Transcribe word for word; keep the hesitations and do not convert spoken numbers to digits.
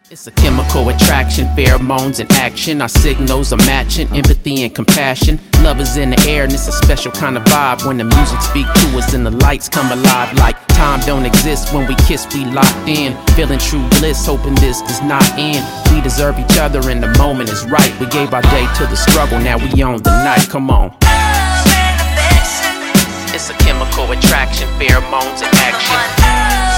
It's a chemical attraction, pheromones in action. Our signals are matching, empathy and compassion. Love is in the air and it's a special kind of vibe. When the music speaks to us and the lights come alive. Like time don't exist, when we kiss we locked in. Feeling true bliss, hoping this does not end. We deserve each other and the moment is right. We gave our day to the struggle, now we own the night, come on. It's a chemical attraction, pheromones in action.